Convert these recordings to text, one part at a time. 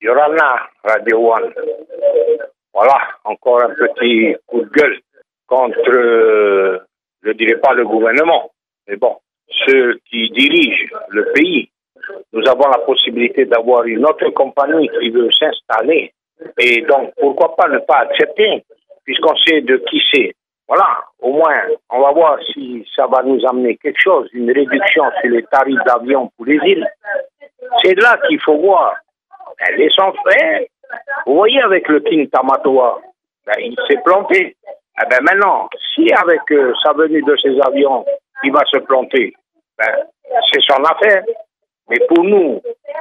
Yorana, Radio One. Voilà, encore un petit coup de gueule contre, je dirais pas le gouvernement, mais bon, ceux qui dirigent le pays. Nous avons la possibilité d'avoir une autre compagnie qui veut s'installer. Et donc, pourquoi pas ne pas accepter, puisqu'on sait de qui c'est. Voilà, au moins, on va voir si ça va nous amener quelque chose, une réduction sur les tarifs d'avion pour les îles. C'est là qu'il faut voir. Ben, laissons faire. Vous voyez, avec le King Tamatoa, ben, il s'est planté. Eh ben, maintenant, si avec sa venue de ces avions, il va se planter, ben, c'est son affaire. Mais pour nous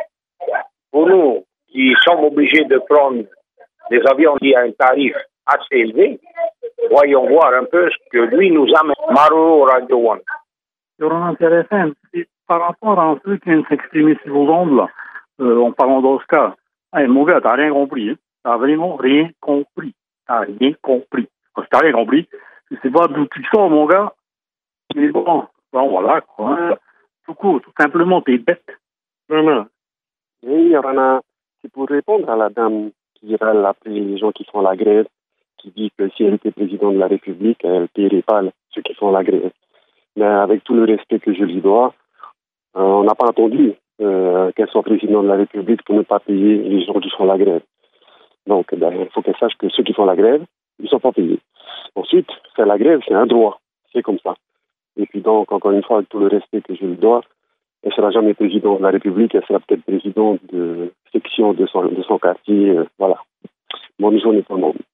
qui sommes obligés de prendre des avions qui à un tarif assez élevé, voyons voir un peu ce que lui nous amène. Maroro Radio One. Yorana intéressant, c'est par rapport à ceux qui viennent s'exprimer sur vos ondes, là, en parlant d'Oscar. Hey, mon gars, t'as rien compris. Hein? T'as vraiment rien compris. T'as rien compris. Parce que t'as rien compris. Je sais pas d'où tu sors, mon gars. Mais bon voilà, quoi. Hein. Tout court, tout simplement, t'es bête. Non. Oui, Yorana, c'est pour répondre à la dame qui râle après les gens qui font la grève, qui dit que si elle était présidente de la République, elle ne paierait pas ceux qui font la grève. Mais avec tout le respect que je lui dois, on n'a pas attendu qu'elle soit présidente de la République pour ne pas payer les gens qui font la grève. Donc, il faut qu'elle sache que ceux qui font la grève, ils ne sont pas payés. Ensuite, faire la grève, c'est un droit. C'est comme ça. Et puis donc, encore une fois, avec tout le respect que je lui dois, elle ne sera jamais présidente de la République, elle sera peut-être présidente de section de son quartier. Voilà. Bonne journée pour le monde.